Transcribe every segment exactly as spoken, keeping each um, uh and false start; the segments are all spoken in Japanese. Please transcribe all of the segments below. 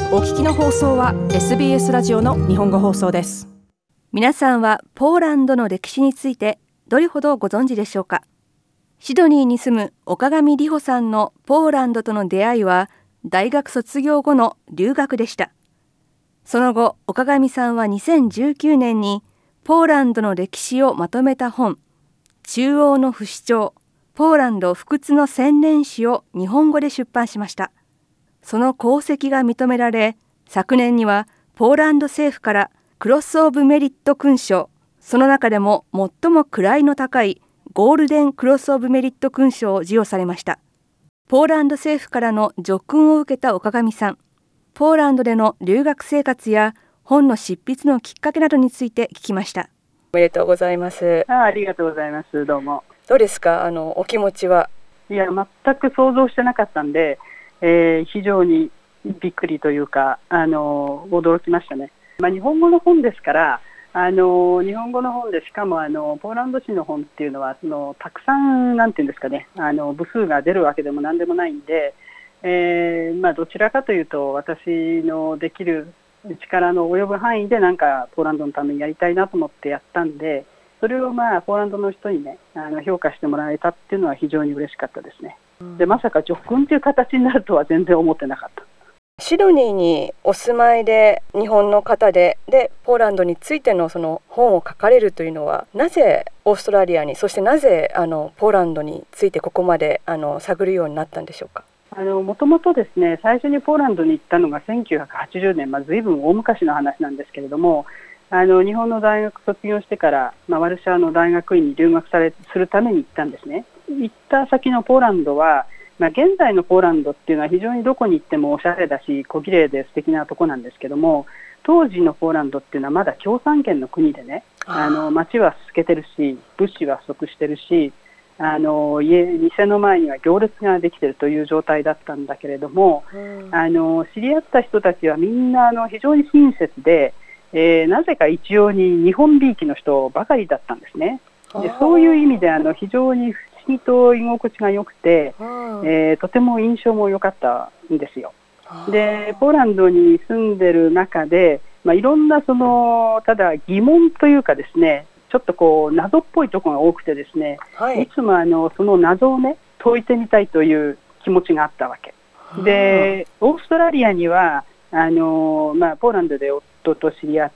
お聞きの放送は エスビーエス ラジオの日本語放送です。 皆さんはポーランドの歴史についてどれほどご存知でしょうか。シドニーに住む岡上里穂さんのポーランドとの出会いは大学卒業後の留学でした。その後、岡上さんはにせんじゅうきゅうねんにポーランドの歴史をまとめた本、中央の不死鳥、ポーランド不屈の千年史を日本語で出版しました。その功績が認められ、昨年にはポーランド政府からクロス・オブ・メリット勲章、その中でも最も位の高いゴールデン・クロス・オブ・メリット勲章を授与されました。ポーランド政府からの叙勲を受けた岡上さん、ポーランドでの留学生活や本の執筆のきっかけなどについて聞きました。おめでとうございます。 あ, ありがとうございます。どうも。 どうですか、あのお気持ちは。 いや、全く想像してなかったんで、えー、非常にびっくりというか、あの驚きましたね。まあ、日本語の本ですから、あの日本語の本で、しかもあのポーランド史の本っていうのはそのたくさん、なんていうんですかね、あの部数が出るわけでもなんでもないんで、えーまあ、どちらかというと私のできる力の及ぶ範囲でなんかポーランドのためにやりたいなと思ってやったんで、それをまあポーランドの人にね、あの評価してもらえたっていうのは非常に嬉しかったですね。で、まさか叙勲という形になるとは全然思ってなかった。 シドニーにお住まいで日本の方で、でポーランドについてのその本を書かれるというのは、なぜオーストラリアに、そしてなぜあのポーランドについてここまであの探るようになったんでしょうか。 あのもともとですね、最初にポーランドに行ったのがせんきゅうひゃくはちじゅうねん、まあ、随分大昔の話なんですけれども、あの日本の大学卒業してから、まあ、ワルシャワの大学院に留学されするために行ったんですね。行った先のポーランドは、まあ、現在のポーランドっていうのは非常にどこに行ってもおしゃれだし小綺麗で素敵なとこなんですけども、当時のポーランドっていうのはまだ共産圏の国でね、あの街は透けてるし、物資は不足してるし、あの家店の前には行列ができているという状態だったんだけれども、うん、あの知り合った人たちはみんなあの非常に親切で、えー、なぜか一様に日本びいきの人ばかりだったんですね。で、そういう意味であの非常に不思議と居心地が良くて、うん、えー、とても印象も良かったんですよ。で、ポーランドに住んでる中で、まあ、いろんなそのただ疑問というかですね、ちょっとこう謎っぽいところが多くてですね、はい、いつもあのその謎をね解いてみたいという気持ちがあったわけで、オーストラリアにはあの、まあ、ポーランドで夫と知り合って、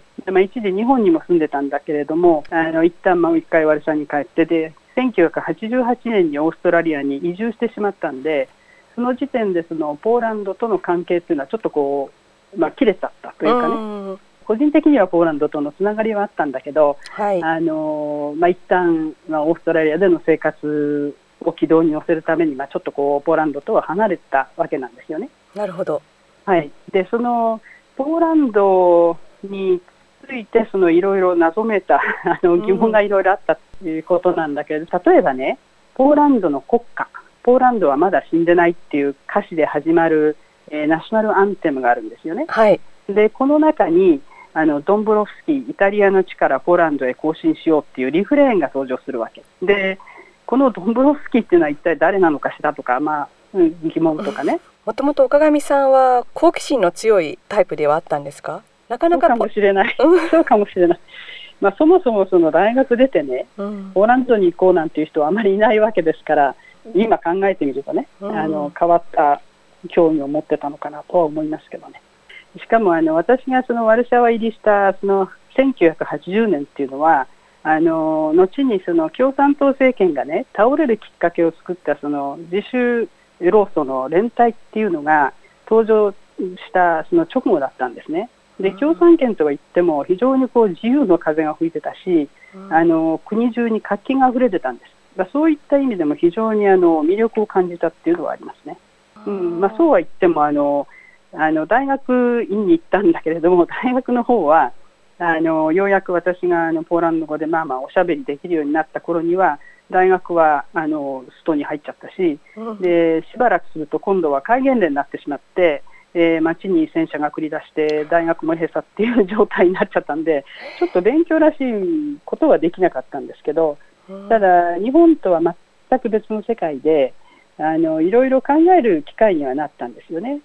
まあ、一時日本にも住んでたんだけれども、あの一旦もう一回ワルシャワに帰って、でせんきゅうひゃくはちじゅうはちねんにオーストラリアに移住してしまったんで、その時点でそのポーランドとの関係というのはちょっとこう、まあ、切れちゃったというかね、個人的にはポーランドとのつながりはあったんだけど、はい、あのまあ、一旦、まあ、オーストラリアでの生活を軌道に乗せるために、まあ、ちょっとこうポーランドとは離れたわけなんですよね。 なるほど。 はい、でそのポーランドについてそのいろいろ謎めいたあの疑問がいろいろあったということなんだけど、例えばね、ポーランドの国歌、ポーランドはまだ死んでないっていう歌詞で始まる、えー、ナショナルアンテムがあるんですよね。はい、でこの中にあのドンブロフスキー、イタリアの地からポーランドへ行進しようっていうリフレーンが登場するわけで、このドンブロフスキーっていうのは一体誰なのかしらとか、まあ、うん、疑問とかね。 もともと岡上さんは好奇心の強いタイプではあったんですか。なかなかそうかもしれないそうかもしれない、まあ、そもそもその大学出てね、うん、ポーランドに行こうなんていう人はあまりいないわけですから、今考えてみるとね、うん、あの変わった興味を持ってたのかなとは思いますけどね。しかもあの私がそのワルシャワ入りしたそのせんきゅうひゃくはちじゅうねんっていうのは、あの後にその共産党政権がね倒れるきっかけを作ったその自主労組の連帯っていうのが登場したその直後だったんですね。で共産圏とは言っても非常にこう自由の風が吹いてたし、あの国中に活気があふれてたんです。そういった意味でも非常にあの魅力を感じたっていうのはありますね。うんまあ、そうは言ってもあのあの大学院に行ったんだけれども、大学の方はあのようやく私があのポーランド語でまあまあおしゃべりできるようになった頃には、大学はあのストに入っちゃったし、でしばらくすると今度は戒厳令になってしまって、えー、町に戦車が繰り出して大学も閉鎖っていう状態になっちゃったんで、ちょっと勉強らしいことはできなかったんですけど、ただ日本とは全く別の世界であのいろいろ考える機会にはなったんですよね。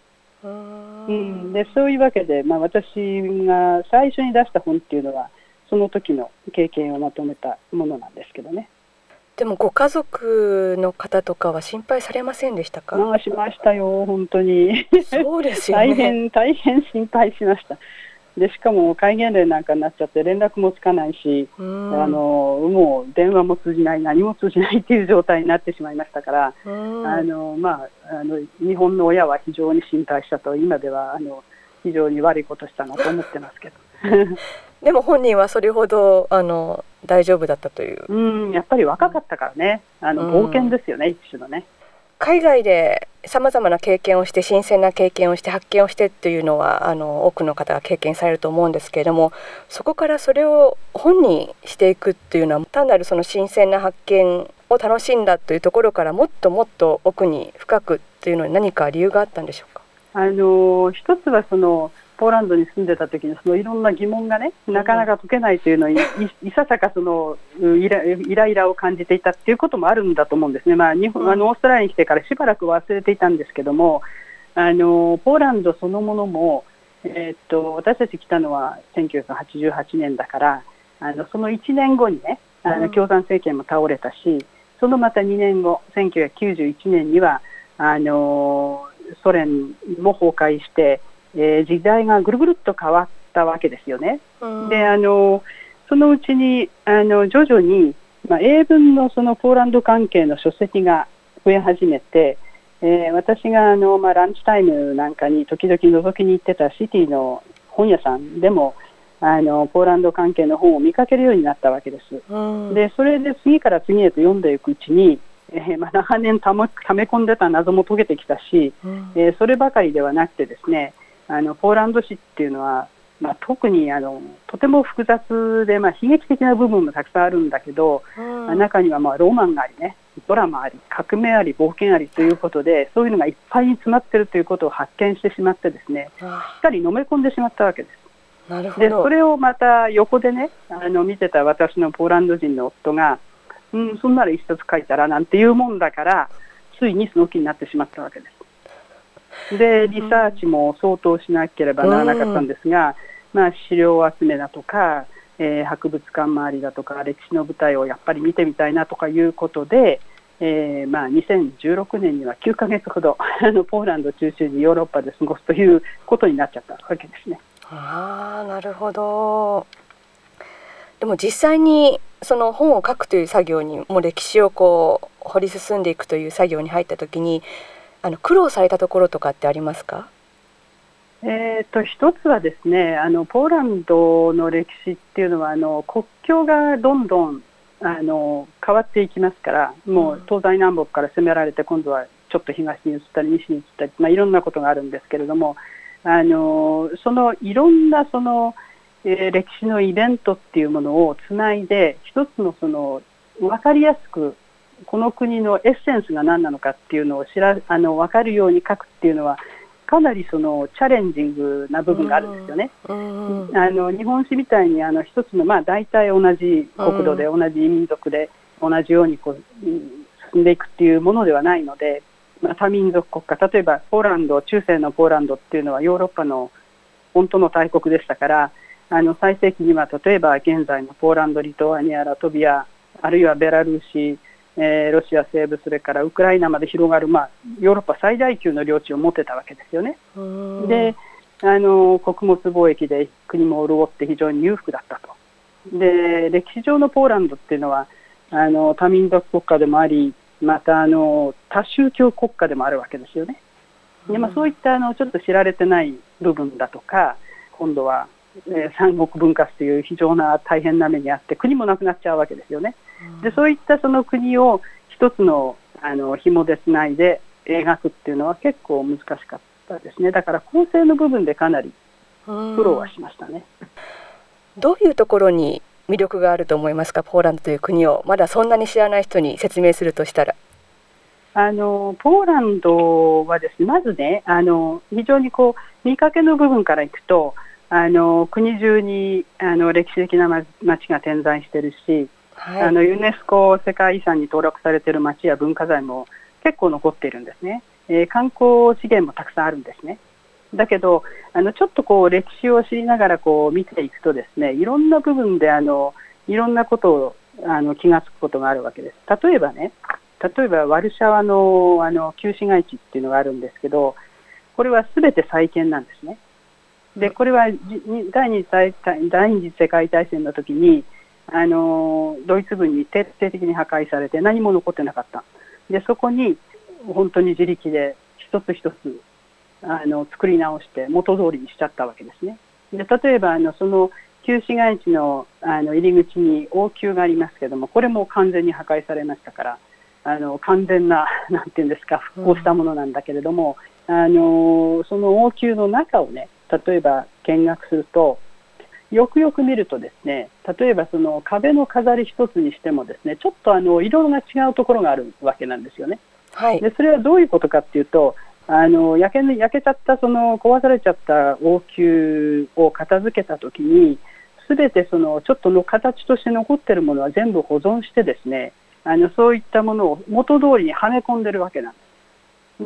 うーん、 うん、でそういうわけで、まあ、私が最初に出した本っていうのはその時の経験をまとめたものなんですけどね。 でもご家族の方とかは心配されませんでしたか？ まあしましたよ本当にそうですよね。 大変大変心配しました。でしかも戒厳令なんかになっちゃって連絡もつかないし、 うあんのもう電話も通じない何も通じないっていう状態になってしまいましたから、 うんあの、まあ、あの日本の親は非常に心配したと今ではあの非常に悪いことしたなと思ってますけどでも本人はそれほどあの大丈夫だったという。 うんやっぱり若かったからね、あの冒険ですよね、一種のね。 海外でさまざまな経験をして新鮮な経験をして発見をしてっていうのはあの多くの方が経験されると思うんですけれども、そこからそれを本にしていくっていうのは単なるその新鮮な発見を楽しんだというところからもっともっと奥に深くっていうのに何か理由があったんでしょうか？ あの一つはそのポーランドに住んでた時のそのいろんな疑問がねなかなか解けないというのに、うん、い, いささかそのイライライラを感じていたっていうこともあるんだと思うんですね。まあ、日本あのオーストラリアに来てからしばらく忘れていたんですけども、あのポーランドそのものも、えー、っと私たち来たのはせんきゅうひゃくはちじゅうはちねんだから、あのそのいちねんごにねあの共産政権も倒れたし、そのまたにねんごせんきゅうひゃくきゅうじゅういちねんにはあのソ連も崩壊して、えー、時代がぐるぐるっと変わったわけですよね。であのそのうちにあの徐々に、まあ、英文のそのポーランド関係の書籍が増え始めて、えー、私があの、まあ、ランチタイムなんかに時々覗きに行ってたシティの本屋さんでもあのポーランド関係の本を見かけるようになったわけです。でそれで次から次へと読んでいくうちに、えーまあ、長年ため、ため込んでた謎も解けてきたし、うんえー、そればかりではなくてですね、あのポーランド史っていうのは、まあ、特にあのとても複雑で、まあ、悲劇的な部分もたくさんあるんだけど、うん、中にはまあロマンがありね、ドラマあり、革命あり、冒険ありということで、そういうのがいっぱいに詰まっているということを発見してしまってですね、しっかりのめ込んでしまったわけです。 なるほど。 でそれをまた横でねあの見てた私のポーランド人の夫が、うん、そんなら一冊書いたらなんていうもんだからついにその気になってしまったわけです。でリサーチも相当しなければならなかったんですが、うんまあ、資料集めだとか、えー、博物館周りだとか歴史の舞台をやっぱり見てみたいなとかいうことで、えーまあ、にせんじゅうろくねんにはきゅうかげつほどあのポーランド中心にヨーロッパで過ごすということになっちゃったわけですね。 あー、なるほど。でも実際にその本を書くという作業にもう歴史をこう掘り進んでいくという作業に入った時にあの苦労されたところとかってありますか？ えー、と一つはですね、あのポーランドの歴史っていうのはあの国境がどんどんあの変わっていきますから、もう東西南北から攻められて今度はちょっと東に移ったり西に移ったり、まあ、いろんなことがあるんですけれども、あのそのいろんなその、えー、歴史のイベントっていうものをつないで一つのその分かりやすくこの国のエッセンスが何なのかっていうのを知らあの分かるように書くっていうのはかなりそのチャレンジングな部分があるんですよね。うんうん、あの日本史みたいにあの一つの、まあ、大体同じ国土で同じ民族で同じようにこう進んでいくっていうものではないので、まあ、多民族国家、例えばポーランド、中世のポーランドっていうのはヨーロッパの本当の大国でしたから、あの最盛期には例えば現在のポーランド、リトアニア、ラトビア、あるいはベラルーシ、えー、ロシア西部、それからウクライナまで広がる、まあ、ヨーロッパ最大級の領地を持ってたわけですよね。であの穀物貿易で国も潤って非常に裕福だったと。で歴史上のポーランドっていうのはあの多民族国家でもあり、またあの多宗教国家でもあるわけですよね。で、まあ、そういったあのちょっと知られてない部分だとか、今度は、えー、三国分割という非常な大変な目にあって国もなくなっちゃうわけですよね。でそういったその国を一つのあの紐でつないで描くっていうのは結構難しかったですね。だから構成の部分でかなり苦労はしましたね。 どういうところに魅力があると思いますか？ポーランドという国をまだそんなに知らない人に説明するとしたら。 あのポーランドはですね、まずねあの非常にこう見かけの部分からいくとあの国中にあの歴史的な街が点在しているし、はい、あのユネスコ世界遺産に登録されている街や文化財も結構残っているんですね。えー、観光資源もたくさんあるんですね。 だけどあのちょっとこう歴史を知りながらこう見ていくとですね、いろんな部分であのいろんなことをあの気がつくことがあるわけです。例えばね、例えばワルシャワのあの旧市街地っていうのがあるんですけど、これはすべて再建なんですね。でこれは第二次第二次世界大戦の時にあのドイツ軍に徹底的に破壊されて何も残ってなかった。でそこに本当に自力で一つ一つあの作り直して元通りにしちゃったわけですね。で例えばあのその旧市街地のあの入り口に王宮がありますけども、これも完全に破壊されましたから、あの完全ななんていうんですか、復興したものなんだけれども、うん、あのその王宮の中をね、例えば見学するとよくよく見るとですね、例えばその壁の飾り一つにしてもですね、ちょっとあの色が違うところがあるわけなんですよね。 はい、 でそれはどういうことかっていうと、あの焼け、焼けちゃったその壊されちゃった王宮を片付けたときに、すべてそのちょっとの形として残っているものは全部保存してですね、あのそういったものを元通りにはめ込んでるわけなんです。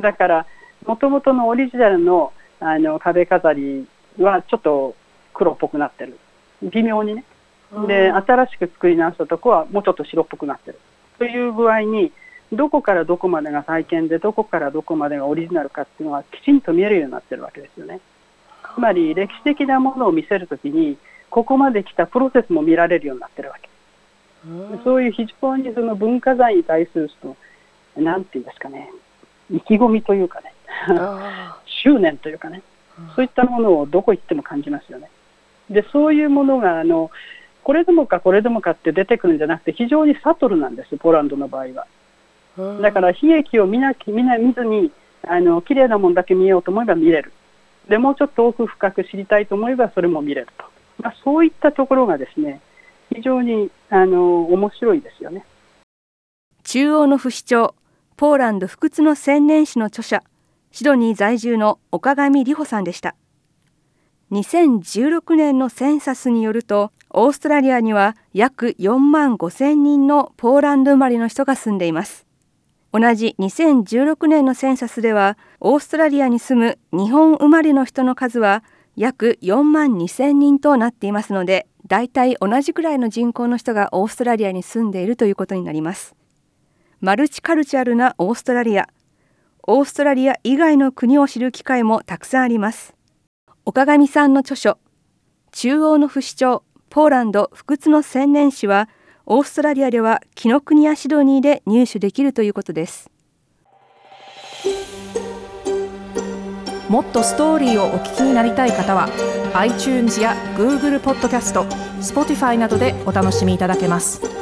だから元々のオリジナルのあの壁飾りはちょっと黒っぽくなってる、微妙にね。で新しく作り直したとこはもうちょっと白っぽくなってるという具合に、どこからどこまでが再建でどこからどこまでがオリジナルかっていうのはきちんと見えるようになってるわけですよね。つまり歴史的なものを見せるときにここまで来たプロセスも見られるようになってるわけ。そういう非常にその文化財に対するそのなんていうんですかね、意気込みというかね執念というかね、そういったものをどこ行っても感じますよね。でそういうものがあのこれでもかこれでもかって出てくるんじゃなくて、非常にサトルなんです、ポーランドの場合は。だから悲劇を見なき見な見ずにあの綺麗なものだけ見ようと思えば見れる。でもうちょっと奥深く知りたいと思えばそれも見れると、まあ、そういったところがですね、非常にあの面白いですよね。 中央の不死鳥、ポーランド不屈の千年史の著者、シドニー在住の岡上里穂さんでした。にせんじゅうろくねんのセンサスによると、オーストラリアには約よんまんごせんにんのポーランド生まれの人が住んでいます。同じにせんじゅうろくねんのセンサスでは、オーストラリアに住む日本生まれの人の数は約よんまんにせんにんとなっていますので、だいたい同じくらいの人口の人がオーストラリアに住んでいるということになります。マルチカルチャルなオーストラリア、オーストラリア以外の国を知る機会もたくさんあります。岡上さんの著書、中央の不死鳥、ポーランド不屈の千年史は、オーストラリアでは紀ノ国屋シドニーで入手できるということです。 もっとストーリーをお聞きになりたい方は iTunes や Google ポッドキャスト、Spotify などでお楽しみいただけます。